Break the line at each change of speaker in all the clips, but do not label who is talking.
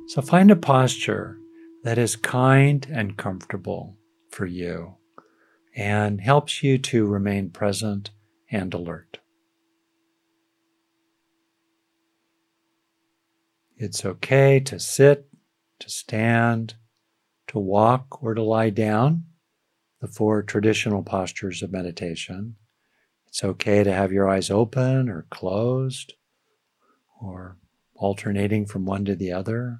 So find a posture that is kind and comfortable for you and helps you to remain present and alert. It's okay to sit, to stand, to walk, or to lie down, the four traditional postures of meditation. It's okay to have your eyes open or closed or alternating from one to the other.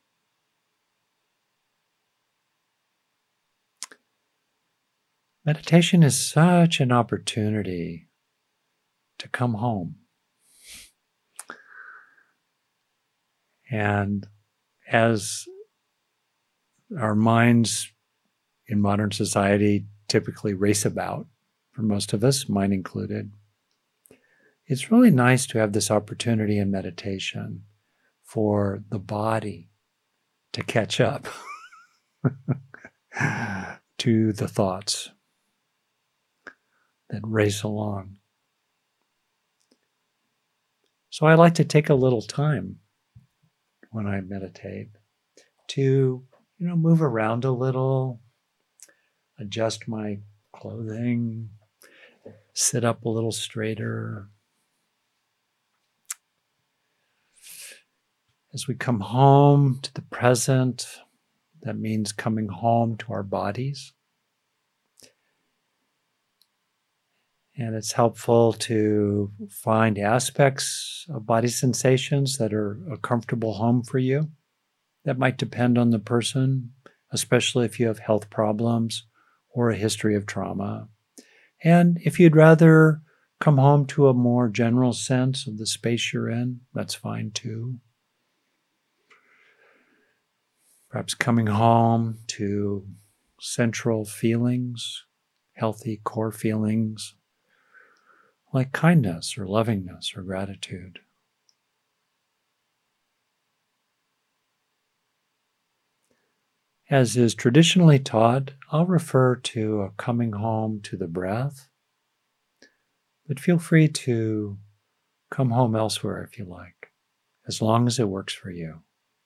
Meditation is such an opportunity to come home. And as our minds in modern society typically race about, for most of us, mine included, it's really nice to have this opportunity in meditation for the body to catch up to the thoughts that race along. So I like to take a little time when I meditate to, move around a little, adjust my clothing, sit up a little straighter. As we come home to the present, that means coming home to our bodies. And it's helpful to find aspects of body sensations that are a comfortable home for you. That might depend on the person, especially if you have health problems or a history of trauma. And if you'd rather come home to a more general sense of the space you're in, that's fine too. Perhaps coming home to central feelings, healthy core feelings, like kindness or lovingness or gratitude. As is traditionally taught, I'll refer to a coming home to the breath, but feel free to come home elsewhere if you like, as long as it works for you.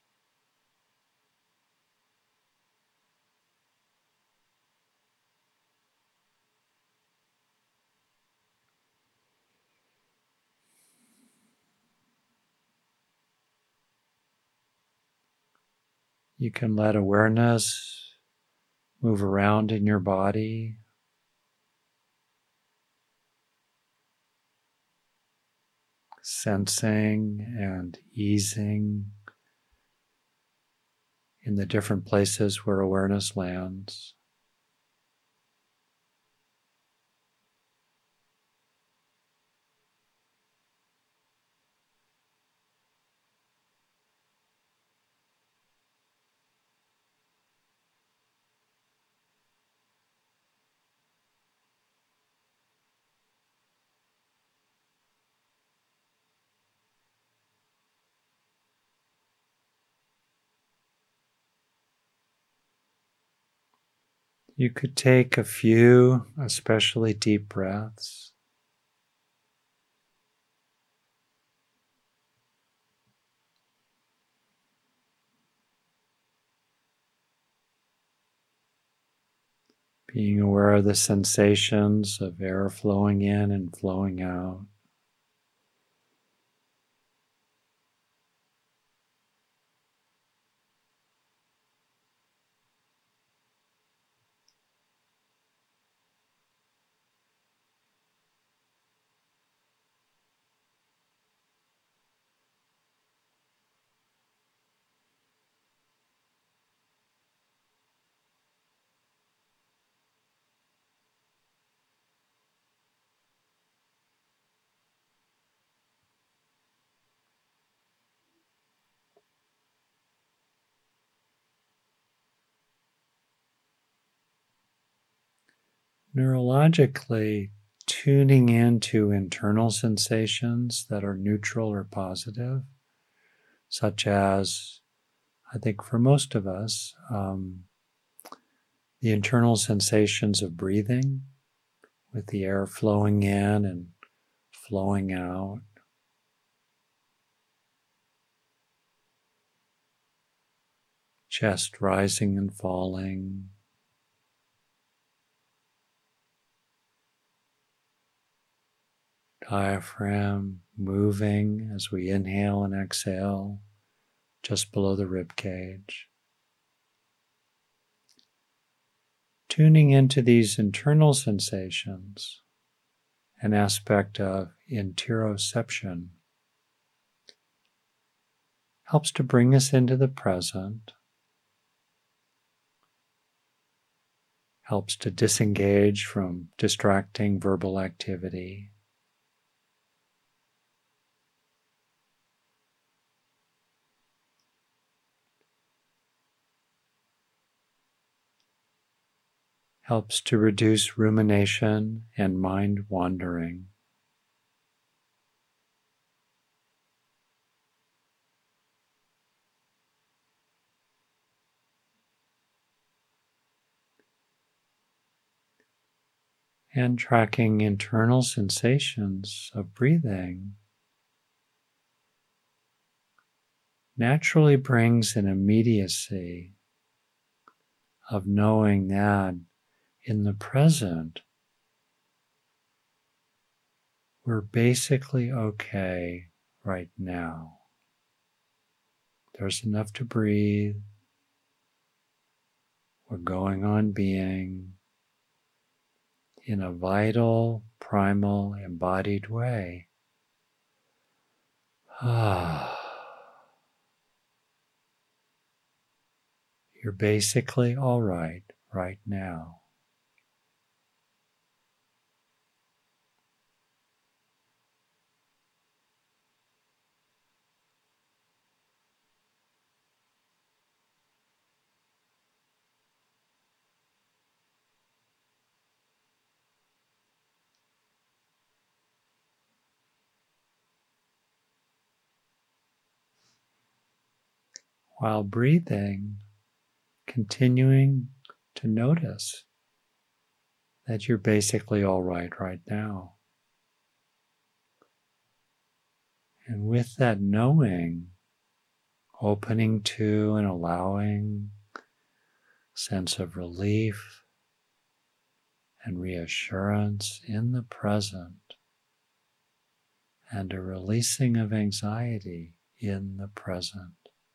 You can let awareness move around in your body, sensing and easing in the different places where awareness lands. You could take a few especially deep breaths. Being aware of the sensations of air flowing in and flowing out. Neurologically, tuning into internal sensations that are neutral or positive, such as, I think for most of us, the internal sensations of breathing, with the air flowing in and flowing out. chest rising and falling, diaphragm moving as we inhale and exhale just below the rib cage. Tuning into these internal sensations, an aspect of interoception, helps to bring us into the present, helps to disengage from distracting verbal activity, helps to reduce rumination and mind wandering. And tracking internal sensations of breathing naturally brings an immediacy of knowing that in the present, we're basically okay right now. There's enough to breathe. We're going on being in a vital, primal, embodied way. You're basically all right now. While breathing, continuing to notice that you're basically all right now. And with that knowing, opening to and allowing a sense of relief and reassurance in the present, and a releasing of anxiety in the present.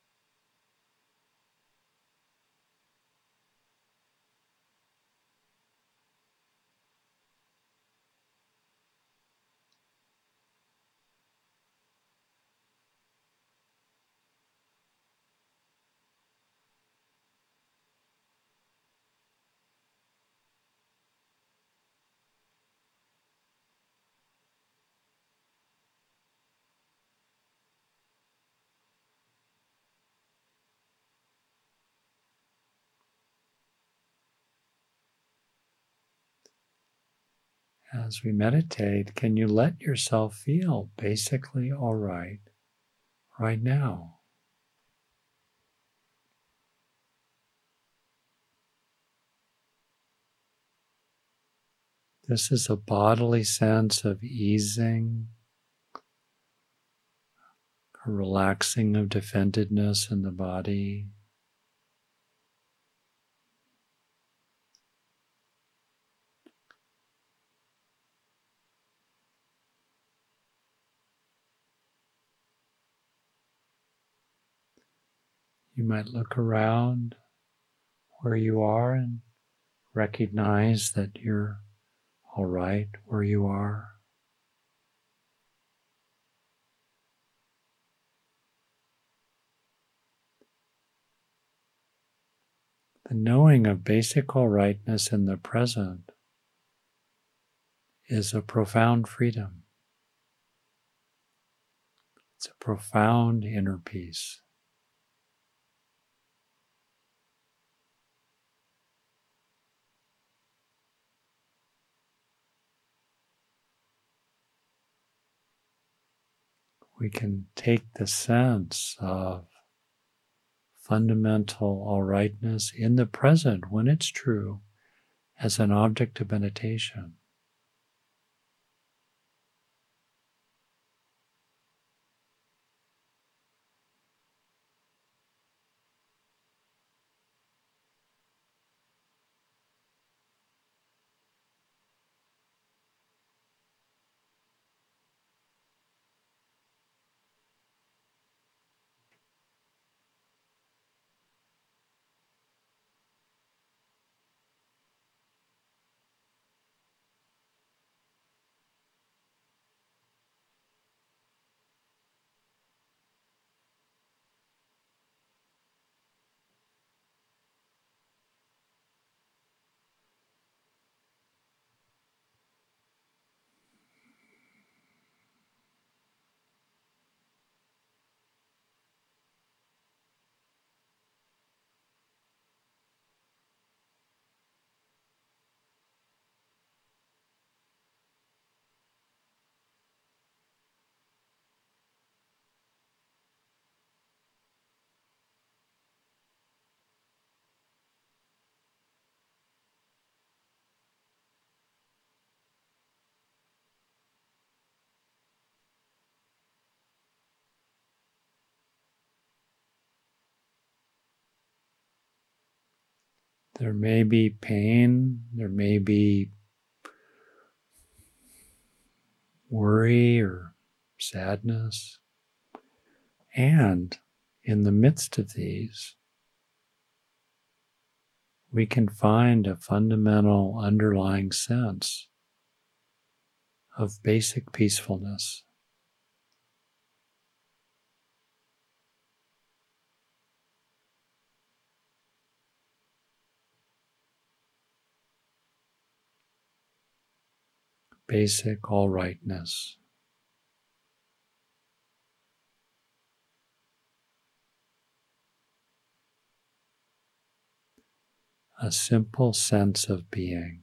As we meditate, can you let yourself feel basically all right now? This is a bodily sense of easing, a relaxing of defendedness in the body. You might look around where you are and recognize that you're all right where you are. The knowing of basic all rightness in the present is a profound freedom. It's a profound inner peace. We can take the sense of fundamental all rightness in the present when it's true as an object of meditation. There may be pain, there may be worry or sadness. And in the midst of these, we can find a fundamental underlying sense of basic peacefulness. Basic all rightness. A simple sense of being.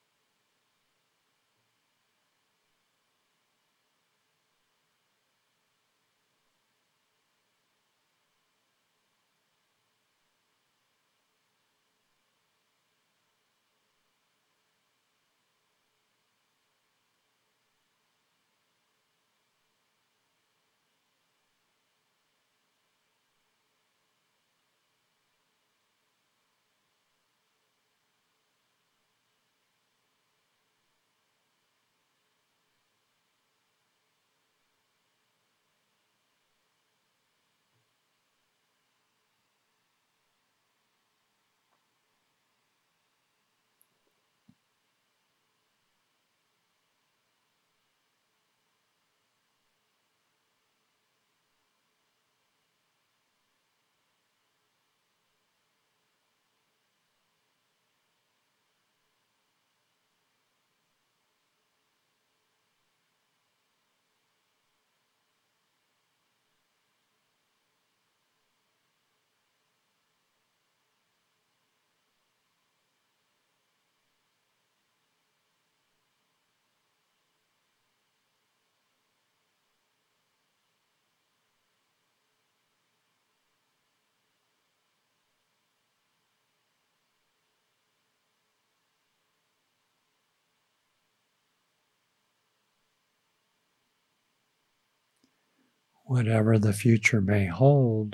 Whatever the future may hold,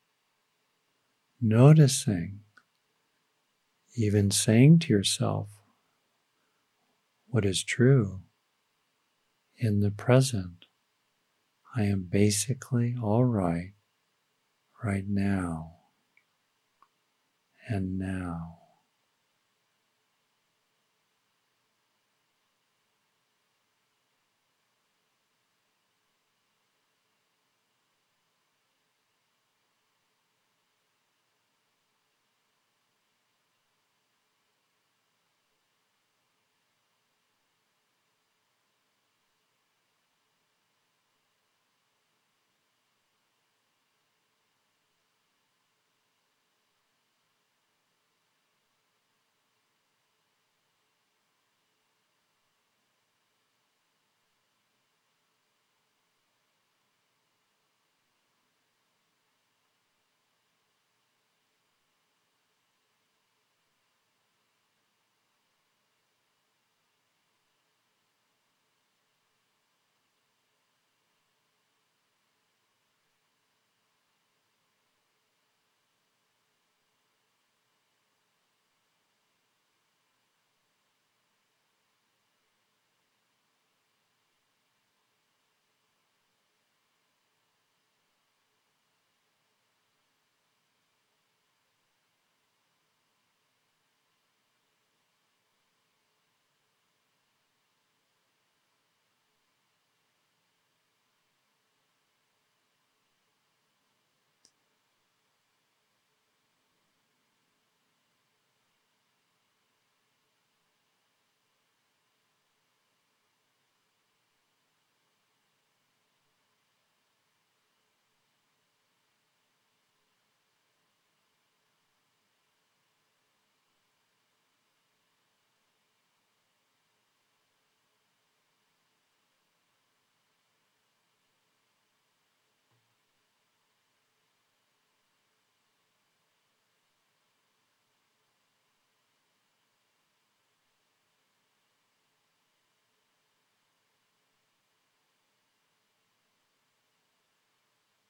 noticing, even saying to yourself what is true in the present. I am basically all right right now and now.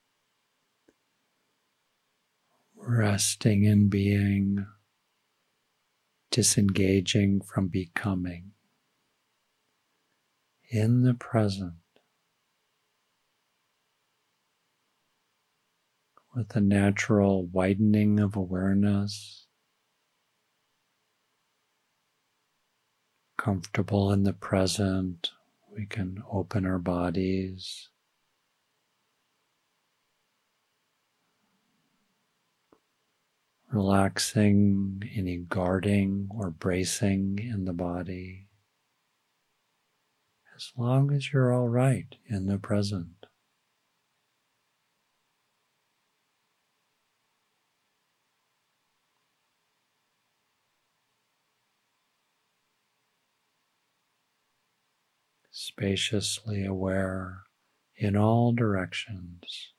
Resting in being, disengaging from becoming, in the present, with a natural widening of awareness, comfortable in the present. We can open our bodies, relaxing any guarding or bracing in the body, as long as you're all right in the present. Spaciously aware in all directions.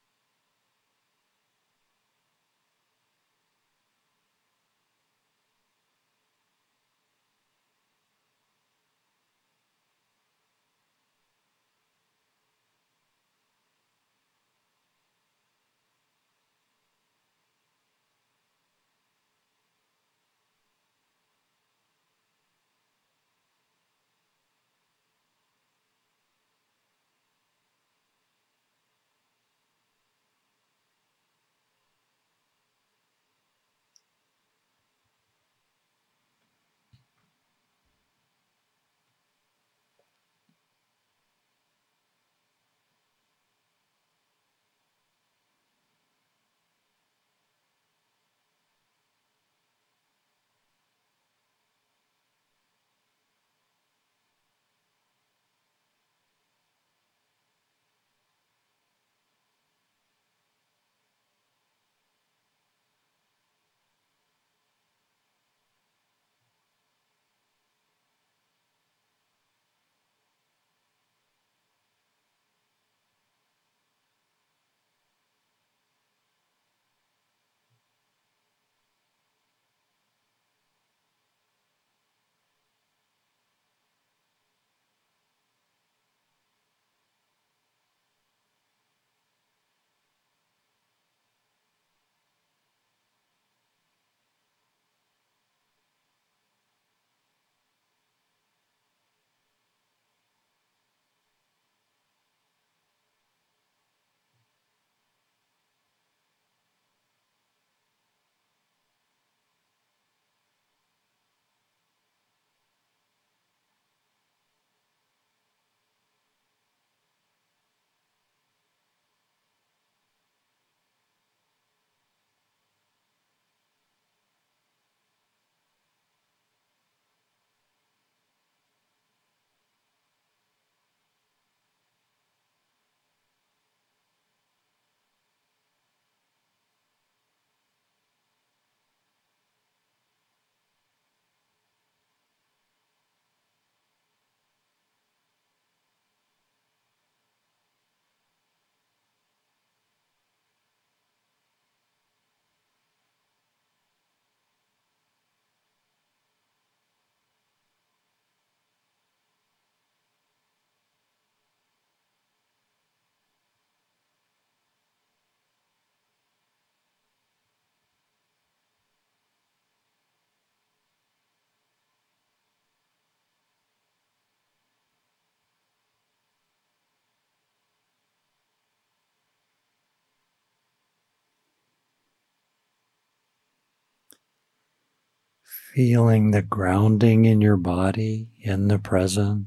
Feeling the grounding in your body in the present,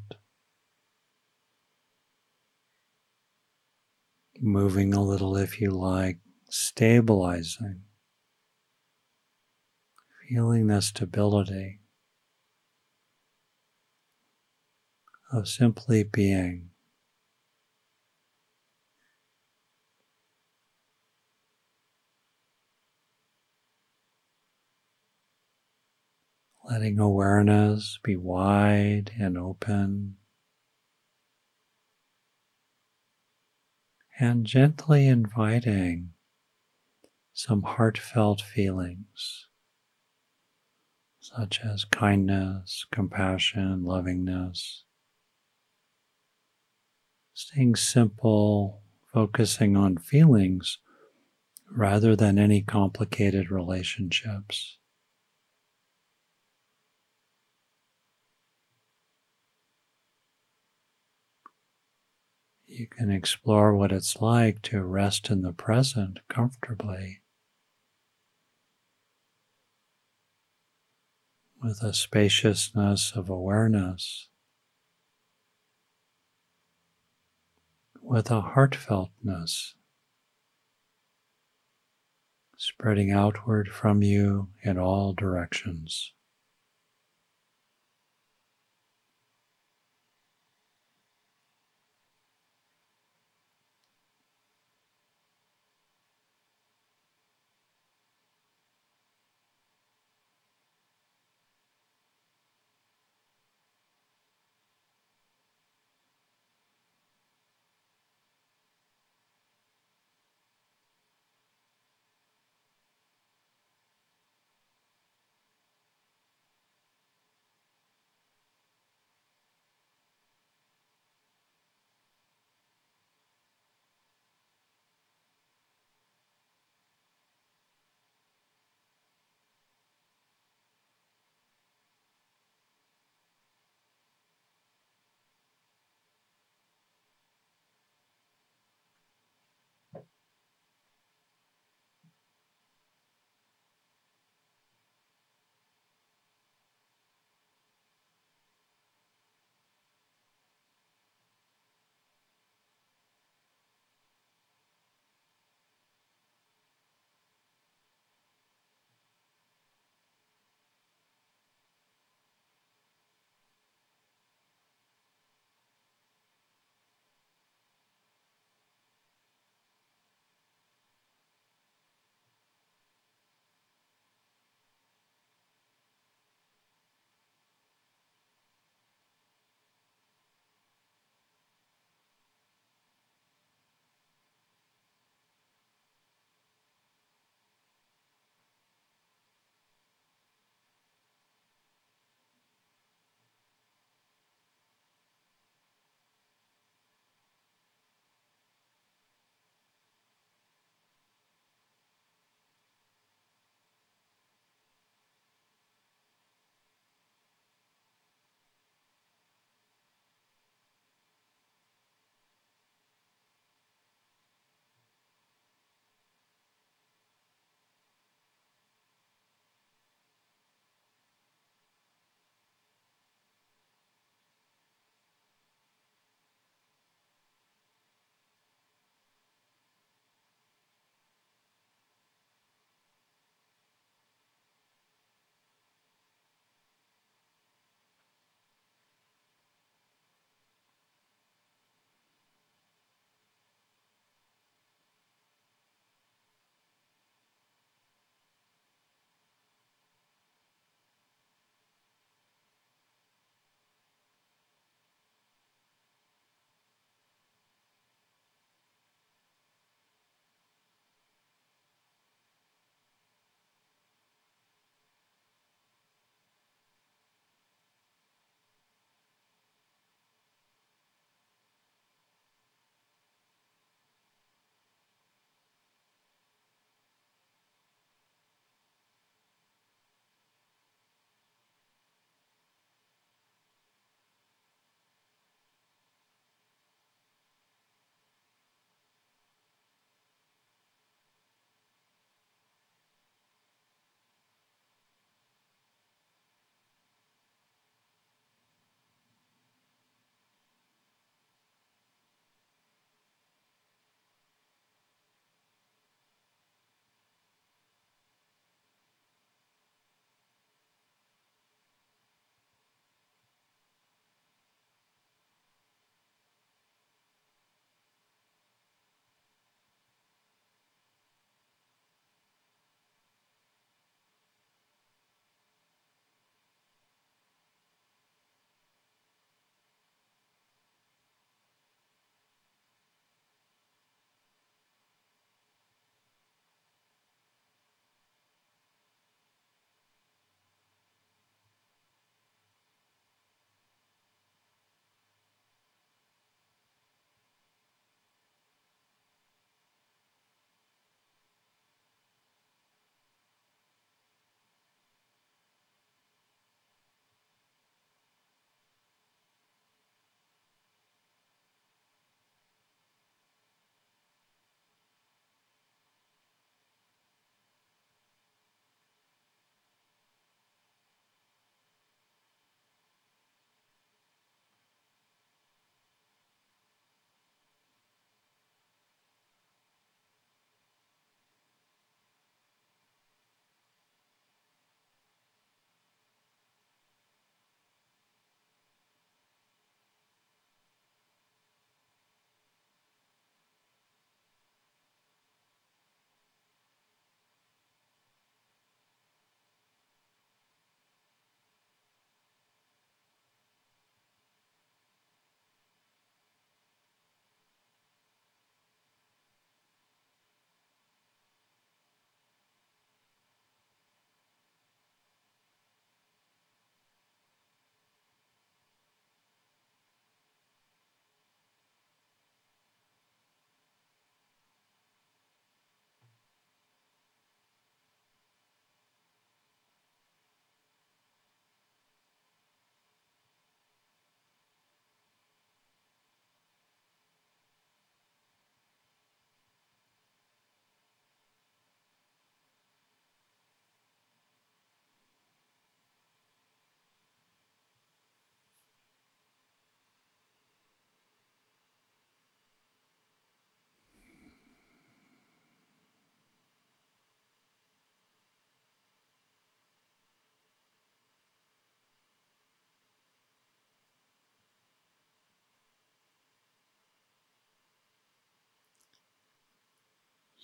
moving a little if you like, stabilizing, feeling the stability of simply being. Letting awareness be wide and open, and gently inviting some heartfelt feelings, such as kindness, compassion, lovingness. Staying simple, focusing on feelings rather than any complicated relationships. You can explore what it's like to rest in the present comfortably with a spaciousness of awareness, with a heartfeltness spreading outward from you in all directions.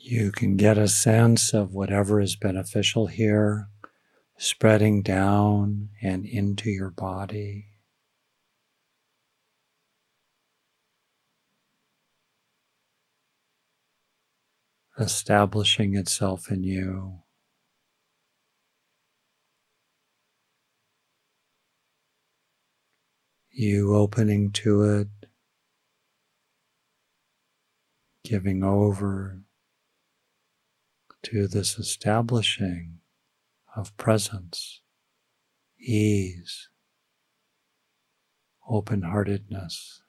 You can get a sense of whatever is beneficial here, spreading down and into your body. Establishing itself in you. You opening to it, giving over to this establishing of presence, ease, open-heartedness.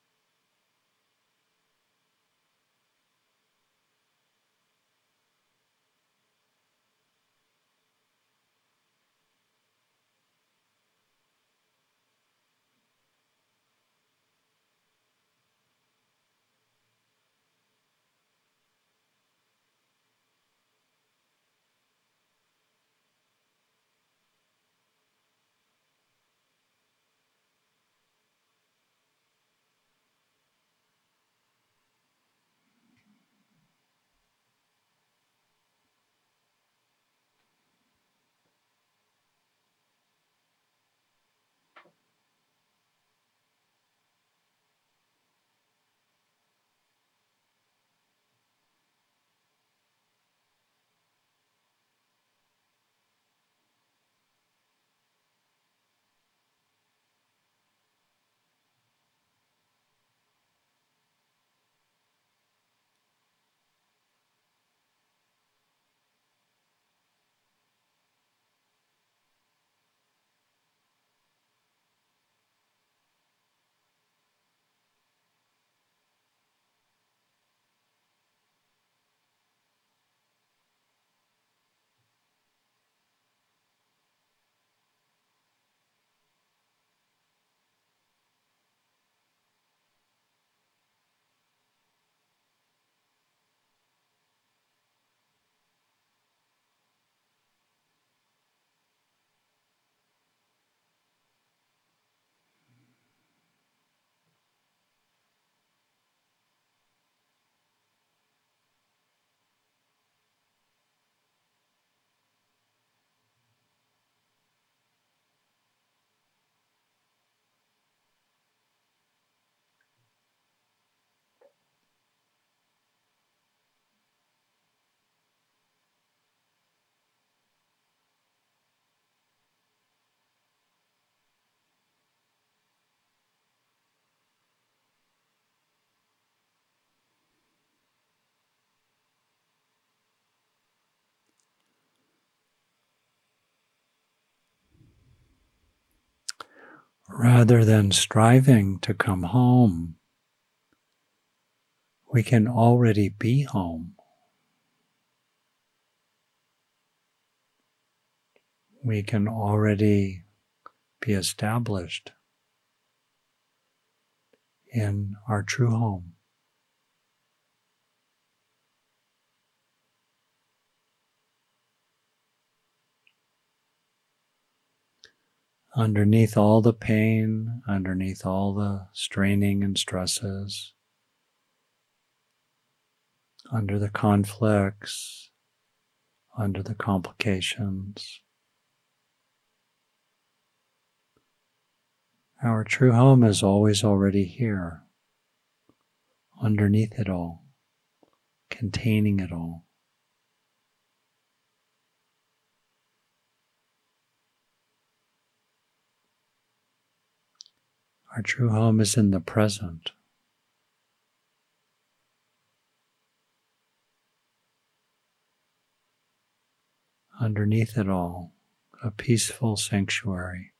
Rather than striving to come home, we can already be home. We can already be established in our true home. Underneath all the pain, underneath all the straining and stresses, under the conflicts, under the complications, our true home is always already here, underneath it all, containing it all. Our true home is in the present. Underneath it all, a peaceful sanctuary.